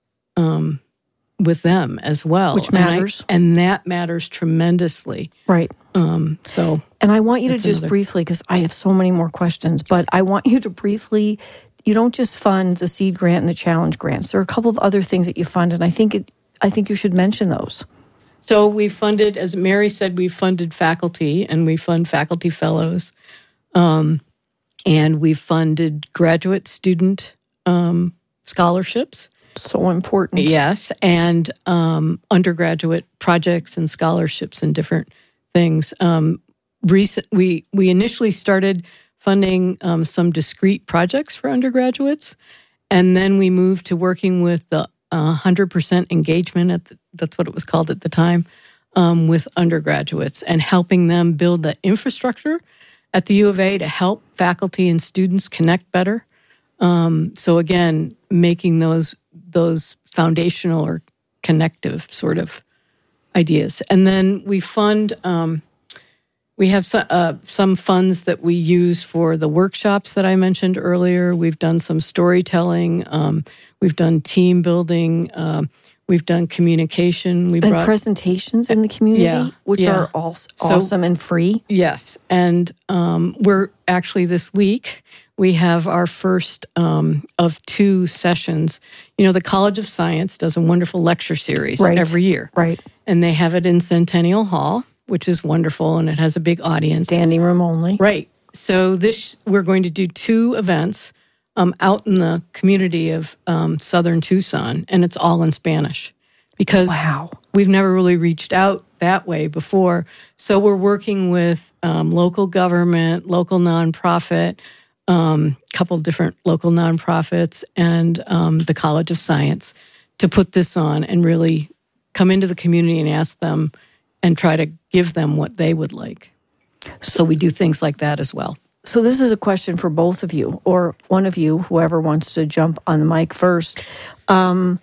um, with them as well. Which matters. And, I, and that matters tremendously. Right. Um, so, and I want you to just another. briefly, because I have so many more questions, but I want you to briefly... You don't just fund the seed grant and the challenge grants. There are a couple of other things that you fund, and I think it, I think you should mention those. So we funded, as Mary said, we funded faculty, and we fund faculty fellows, um, and we funded graduate student um, scholarships. So important. Yes, and um, undergraduate projects and scholarships and different things. Um, recent, we we initially started funding um, some discrete projects for undergraduates, and then we moved to working with the uh, one hundred percent engagement, at the, that's what it was called at the time, um, with undergraduates, and helping them build the infrastructure at the U of A to help faculty and students connect better. Um, so again, making those those foundational or connective sort of ideas. And then we fund... Um, We have some, uh, some funds that we use for the workshops that I mentioned earlier. We've done some storytelling. Um, we've done team building. Um, we've done communication. We and brought, presentations in the community, yeah, which yeah. are all So, awesome and free. Yes. And um, we're actually this week, we have our first um, of two sessions. You know, the College of Science does a wonderful lecture series right. every year. Right. And they have it in Centennial Hall, which is wonderful, and it has a big audience. Standing room only. Right. So this, we're going to do two events um, out in the community of um, southern Tucson, and it's all in Spanish. Because wow. we've never really reached out that way before. So we're working with um, local government, local nonprofit, a um, couple different local nonprofits, and um, the College of Science to put this on and really come into the community and ask them and try to give them what they would like. So we do things like that as well. So this is a question for both of you, or one of you, whoever wants to jump on the mic first. Um,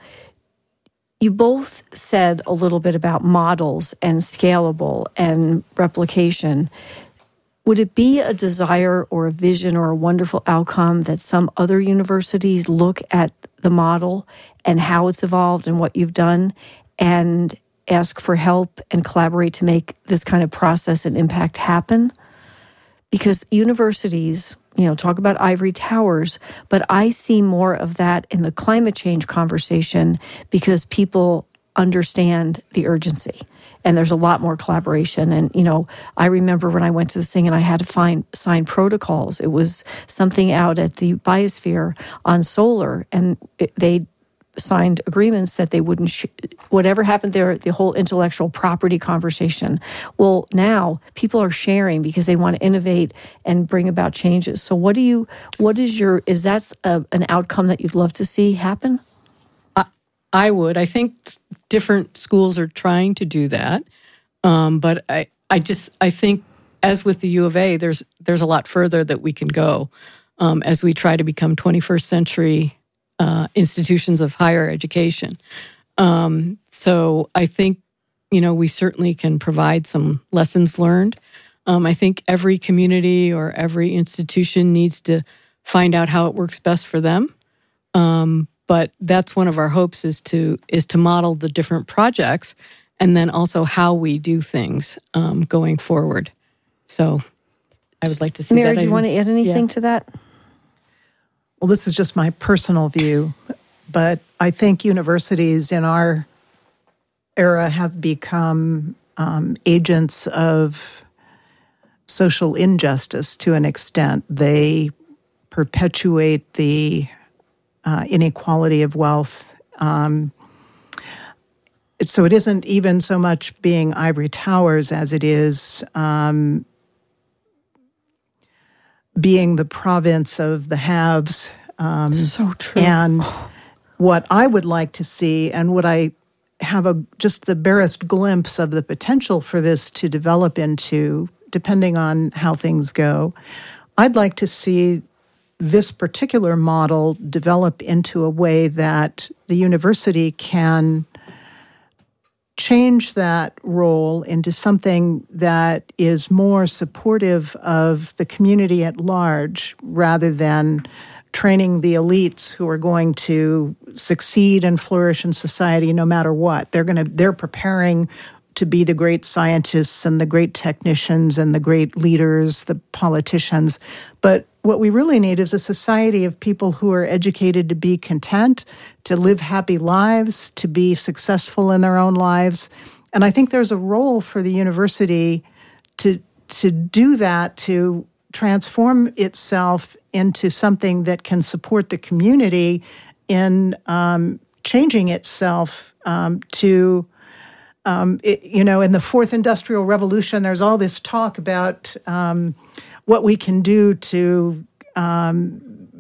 you both said a little bit about models and scalable and replication. Would it be a desire or a vision or a wonderful outcome that some other universities look at the model and how it's evolved and what you've done and ask for help and collaborate to make this kind of process and impact happen? Because universities, you know, talk about ivory towers, but I see more of that in the climate change conversation because people understand the urgency and there's a lot more collaboration. And, you know, I remember when I went to this thing and I had to find sign protocols. It was something out at the Biosphere on solar, and it, they signed agreements that they wouldn't, sh- whatever happened there, the whole intellectual property conversation. Well, now people are sharing because they want to innovate and bring about changes. So what do you, what is your, is that a, an outcome that you'd love to see happen? I, I would. I think different schools are trying to do that. Um, but I, I just, I think as with the U of A, there's, there's a lot further that we can go. um, as we try to become twenty-first century uh, institutions of higher education. Um, so I think, you know, we certainly can provide some lessons learned. Um, I think every community or every institution needs to find out how it works best for them. Um, but that's one of our hopes is to is to model the different projects and then also how we do things um, going forward. So I would like to see Mary, that. Mary, do you want to add anything yeah. to that? Well, this is just my personal view, but I think universities in our era have become um, agents of social injustice to an extent. They perpetuate the uh, inequality of wealth. Um, so it isn't even so much being ivory towers as it is um, being the province of the haves. Um, so true. And what I would like to see, and what I have a just the barest glimpse of the potential for this to develop into, depending on how things go, I'd like to see this particular model develop into a way that the university can change that role into something that is more supportive of the community at large rather than training the elites who are going to succeed and flourish in society no matter what. They're going to they're preparing to be the great scientists and the great technicians and the great leaders, the politicians. But what we really need is a society of people who are educated to be content, to live happy lives, to be successful in their own lives. And I think there's a role for the university to to do that, to transform itself into something that can support the community in um, changing itself um, to Um, it, you know, in the fourth industrial revolution, there's all this talk about um, what we can do to um,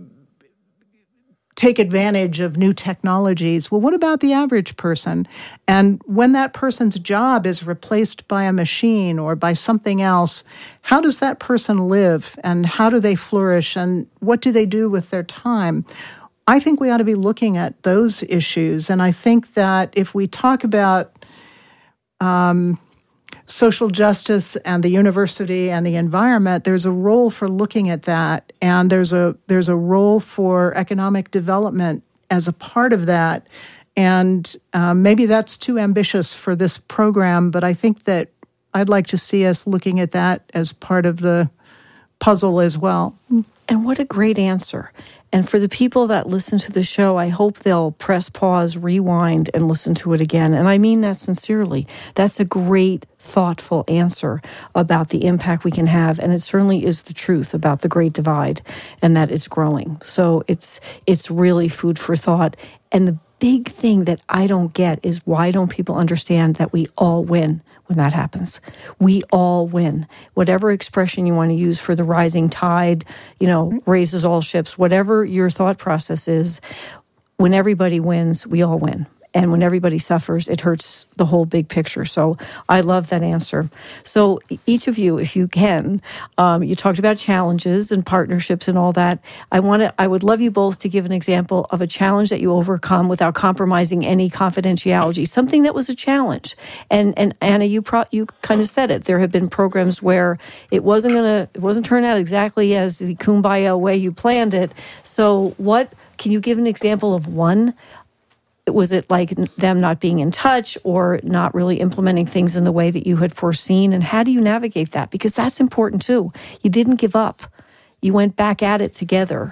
take advantage of new technologies. Well, what about the average person? And when that person's job is replaced by a machine or by something else, how does that person live and how do they flourish and what do they do with their time? I think we ought to be looking at those issues. And I think that if we talk about Um, social justice and the university and the environment, there's a role for looking at that, and there's a there's a role for economic development as a part of that. And um, maybe that's too ambitious for this program, but I think that I'd like to see us looking at that as part of the puzzle as well. And what a great answer. And for the people that listen to the show, I hope they'll press pause, rewind, and listen to it again. And I mean that sincerely. That's a great, thoughtful answer about the impact we can have. And it certainly is the truth about the Great Divide and that it's growing. So it's it's really food for thought. And the big thing that I don't get is why don't people understand that we all win when that happens? We all win. Whatever expression you want to use for the rising tide, you know, raises all ships, whatever your thought process is, when everybody wins, we all win. And when everybody suffers, it hurts the whole big picture. So I love that answer. So each of you, if you can, um, you talked about challenges and partnerships and all that. I want to. I would love you both to give an example of a challenge that you overcome without compromising any confidentiality. Something that was a challenge. And and Anna, you pro, you kind of said it. There have been programs where it wasn't gonna, it wasn't turn out exactly as the kumbaya way you planned it. So what can you give an example of one? Was it like them not being in touch or not really implementing things in the way that you had foreseen? And how do you navigate that? Because that's important too. You didn't give up. You went back at it together.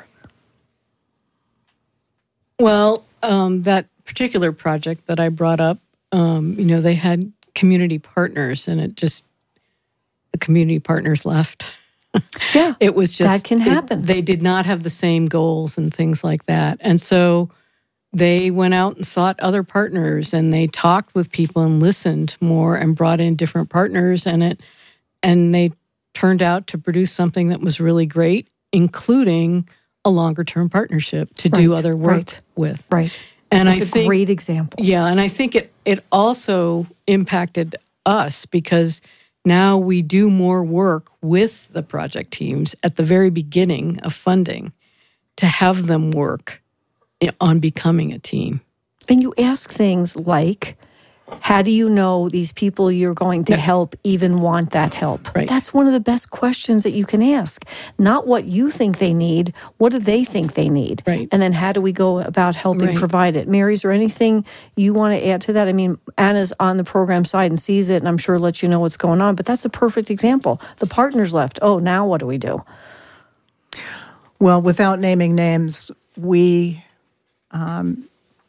Well, um, that particular project that I brought up, um, you know, they had community partners and it just, the community partners left. Yeah. It was just, that can happen. It, they did not have the same goals and things like that. And so they went out and sought other partners and they talked with people and listened more and brought in different partners and it and they turned out to produce something that was really great, including a longer term partnership to right, do other work right, with. Right. And That's I a think, great example. Yeah, and I think it it also impacted us because Now we do more work with the project teams at the very beginning of funding to have them work on becoming a team. And you ask things like, how do you know these people you're going to help even want that help? Right. That's one of the best questions that you can ask. Not what you think they need, what do they think they need? Right. And then how do we go about helping Right. provide it? Mary, is there anything you want to add to that? I mean, Anna's on the program side and sees it, and I'm sure lets you know what's going on, but that's a perfect example. The partners left. Oh, now what do we do? Well, without naming names, we um,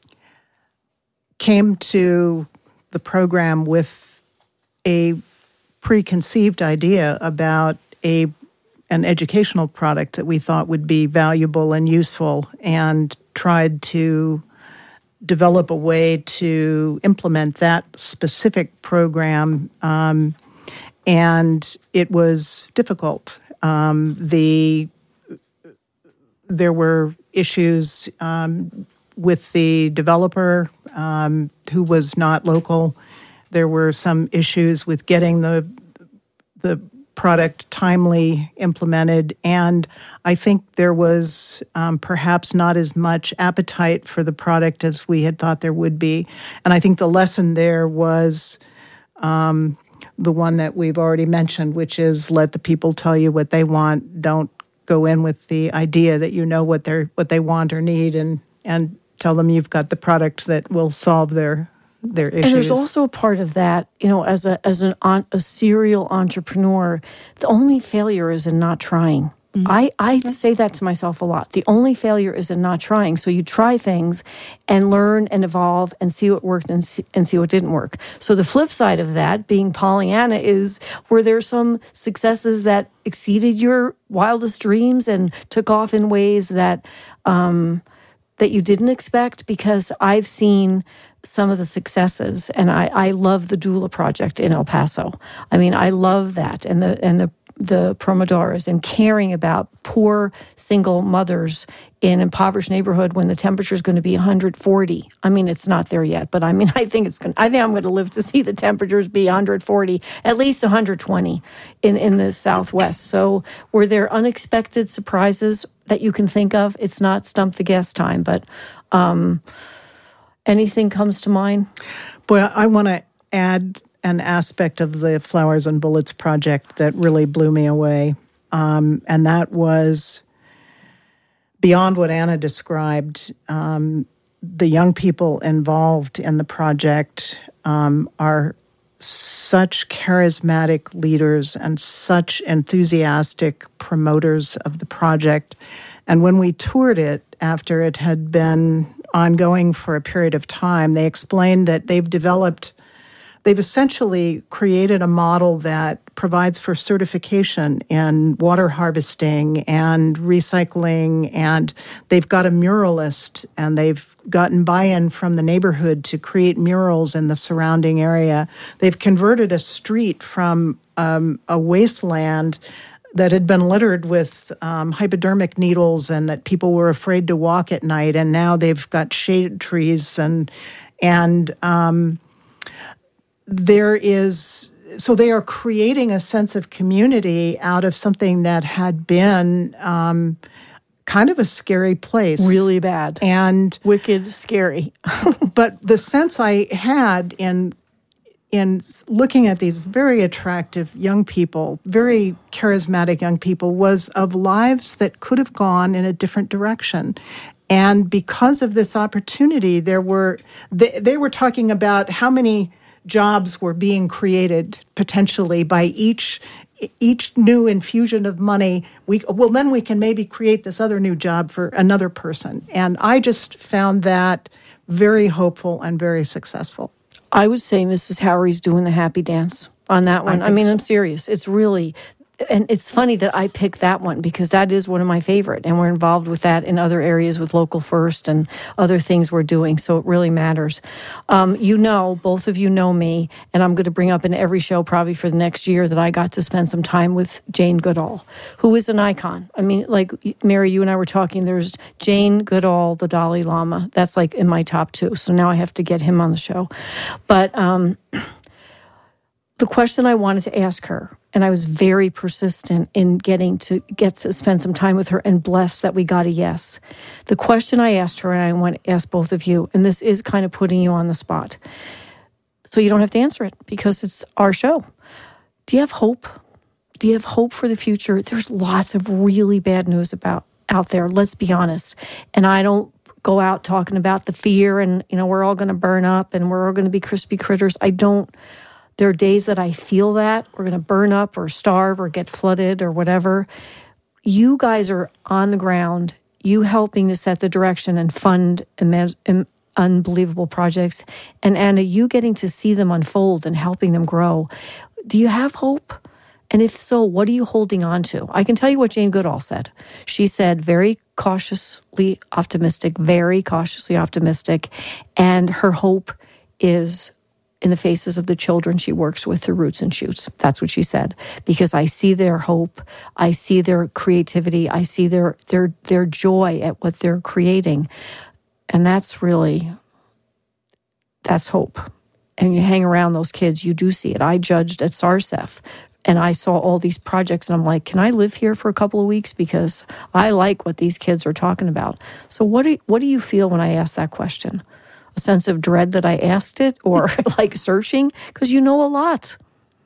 came to the program with a preconceived idea about a an educational product that we thought would be valuable and useful, and tried to develop a way to implement that specific program. Um, and it was difficult. Um, the there were issues um, with the developer um, who was not local. There were some issues with getting the the product timely implemented, and I think there was um, perhaps not as much appetite for the product as we had thought there would be. And I think the lesson there was um, the one that we've already mentioned, which is let the people tell you what they want. Don't go in with the idea that you know what they what they want or need, and and tell them you've got the product that will solve their their issues. And there's also a part of that, you know, as a as an on, a serial entrepreneur, the only failure is in not trying. Mm-hmm. I, I say that to myself a lot. The only failure is in not trying. So you try things and learn and evolve and see what worked and see, and see what didn't work. So the flip side of that, being Pollyanna, is were there some successes that exceeded your wildest dreams and took off in ways that um, that you didn't expect? Because I've seen some of the successes, and I, I love the doula project in El Paso. I mean, I love that, and the and the the Promodoras, and caring about poor single mothers in impoverished neighborhood when the temperature is going to be one hundred forty. I mean, it's not there yet, but I mean, I think it's going. I think I'm going to live to see the temperatures be one hundred forty, at least one hundred twenty in in the Southwest. So, were there unexpected surprises that you can think of? It's not stump the guest time, but. Um, Anything comes to mind? Boy, I want to add an aspect of the Flowers and Bullets project that really blew me away. Um, and that was beyond what Anna described. Um, the young people involved in the project um, are such charismatic leaders and such enthusiastic promoters of the project. And when we toured it after it had been ongoing for a period of time, they explained that they've developed, they've essentially created a model that provides for certification in water harvesting and recycling, and they've got a muralist, and they've gotten buy-in from the neighborhood to create murals in the surrounding area. They've converted a street from um, a wasteland that had been littered with um, hypodermic needles and that people were afraid to walk at night, and now they've got shade trees and and um, there is so they are creating a sense of community out of something that had been um, kind of a scary place, really bad and wicked, scary. But the sense I had in in looking at these very attractive young people, very charismatic young people, was of lives that could have gone in a different direction. And because of this opportunity, there were they, they were talking about how many jobs were being created potentially by each each new infusion of money. We well, then we can maybe create this other new job for another person. And I just found that very hopeful and very successful. I would say Missus Howery's doing the happy dance on that one. I, I mean, so. I'm serious. It's really, and it's funny that I picked that one because that is one of my favorite, and we're involved with that in other areas with Local First and other things we're doing, so it really matters. Um, you know, both of you know me, and I'm going to bring up in every show probably for the next year that I got to spend some time with Jane Goodall, who is an icon. I mean, like, Mary, you and I were talking, there's Jane Goodall, the Dalai Lama. That's like in my top two, so now I have to get him on the show. But um the question I wanted to ask her, and I was very persistent in getting to get to spend some time with her, and blessed that we got a yes. The question I asked her, and I want to ask both of you, and this is kind of putting you on the spot, so you don't have to answer it because it's our show. Do you have hope? Do you have hope for the future? There's lots of really bad news about out there, let's be honest. And I don't go out talking about the fear and, you know, we're all going to burn up and we're all going to be crispy critters. I don't. There are days that I feel that we're going to burn up or starve or get flooded or whatever. You guys are on the ground, you helping to set the direction and fund immense, im- unbelievable projects. And Anna, you getting to see them unfold and helping them grow. Do you have hope? And if so, what are you holding on to? I can tell you what Jane Goodall said. She said very cautiously optimistic, very cautiously optimistic. And her hope is in the faces of the children she works with through Roots and Shoots. That's what she said. Because I see their hope, I see their creativity, I see their their their joy at what they're creating. And that's really, that's hope. And you hang around those kids, you do see it. I judged at SARSEF, and I saw all these projects, and I'm like, can I live here for a couple of weeks? Because I like what these kids are talking about. So what do, what do you feel when I ask that question? A sense of dread that I asked it, or like searching? Because you know a lot.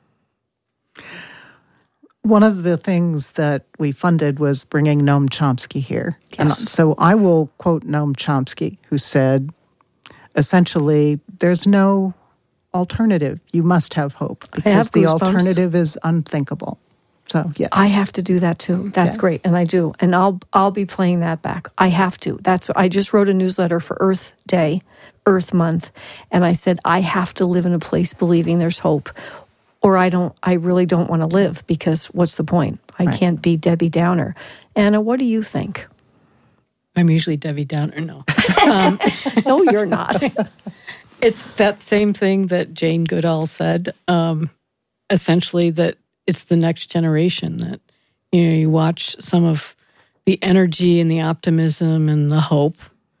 One of the things that we funded was bringing Noam Chomsky here. Yes. And so I will quote Noam Chomsky, who said, essentially, there's no alternative. You must have hope because have the goosebumps. alternative is unthinkable. So, yes. I have to do that too. That's Yeah. great. And I do. And I'll I'll be playing that back. I have to. That's I just wrote a newsletter for Earth Day, Earth Month, and I said I have to live in a place believing there's hope. Or I don't I really don't want to live, because what's the point? I Right. can't be Debbie Downer. Anna, what do you think? I'm usually Debbie Downer, no. Um, No, you're not. It's that same thing that Jane Goodall said, um, essentially that it's the next generation that, you know, you watch some of the energy and the optimism and the hope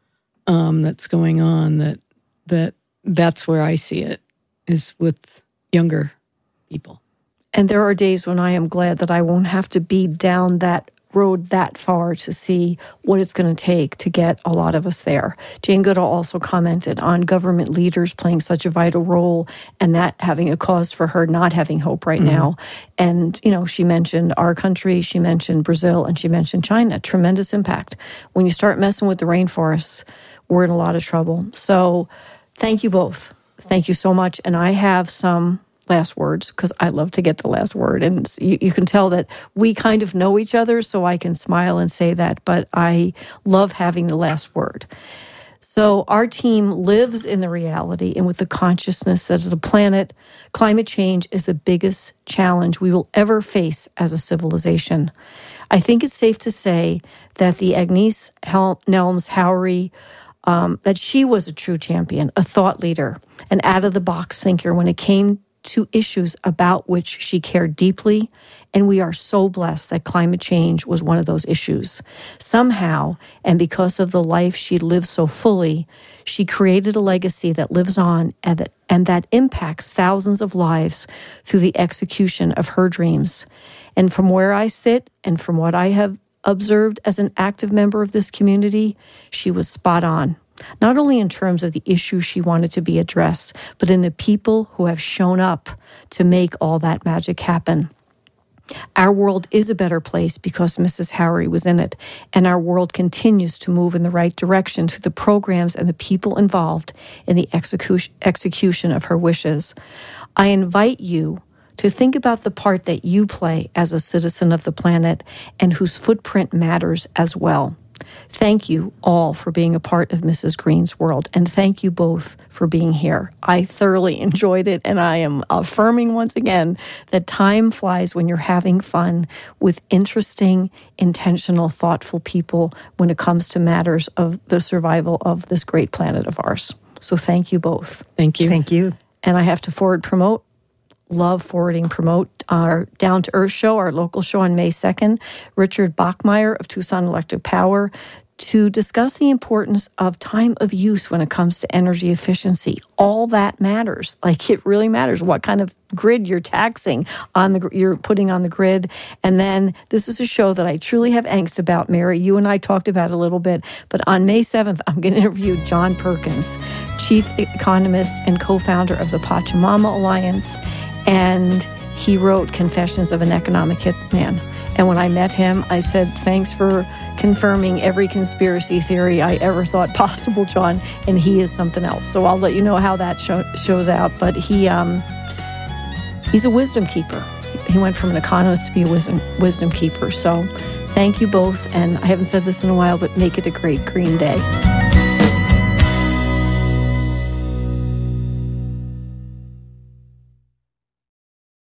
um, that's going on, that that that's where I see it, is with younger people. And there are days when I am glad that I won't have to be down that road that far to see what it's going to take to get a lot of us there. Jane Goodall also commented on government leaders playing such a vital role, and that having a cause for her not having hope right mm-hmm. now. And, you know, she mentioned our country, she mentioned Brazil, and she mentioned China. Tremendous impact. When you start messing with the rainforests, we're in a lot of trouble. So thank you both. Thank you so much. And I have some last words, because I love to get the last word. And you, you can tell that we kind of know each other, so I can smile and say that, but I love having the last word. So our team lives in the reality and with the consciousness that as a planet, climate change is the biggest challenge we will ever face as a civilization. I think it's safe to say that the Agnes Nelms-Haury, um, that she was a true champion, a thought leader, an out-of-the-box thinker when it came to issues about which she cared deeply, and we are so blessed that climate change was one of those issues. Somehow, and because of the life she lived so fully, she created a legacy that lives on and that, and that impacts thousands of lives through the execution of her dreams. And from where I sit, and from what I have observed as an active member of this community, she was spot on. Not only in terms of the issues she wanted to be addressed, but in the people who have shown up to make all that magic happen. Our world is a better place because Missus Haury was in it, and our world continues to move in the right direction through the programs and the people involved in the execution, execution of her wishes. I invite you to think about the part that you play as a citizen of the planet and whose footprint matters as well. Thank you all for being a part of Missus Green's world, and thank you both for being here. I thoroughly enjoyed it, and I am affirming once again that time flies when you're having fun with interesting, intentional, thoughtful people when it comes to matters of the survival of this great planet of ours. So thank you both. Thank you. Thank you. And I have to forward promote love forwarding promote our Down to Earth show, our local show on May second. Richard Bachmeyer of Tucson Electric Power to discuss the importance of time of use when it comes to energy efficiency. All that matters. Like, it really matters what kind of grid you're taxing on the you're putting on the grid. And then this is a show that I truly have angst about, Mary. You and I talked about it a little bit, but on May seventh, I'm going to interview John Perkins, chief economist and co-founder of the Pachamama Alliance, and he wrote Confessions of an Economic Hitman. And when I met him, I said, thanks for confirming every conspiracy theory I ever thought possible, John. And he is something else. So I'll let you know how that show, shows out. But he um, he's a wisdom keeper. He went from an economist to be a wisdom, wisdom keeper. So thank you both. And I haven't said this in a while, but make it a great green day.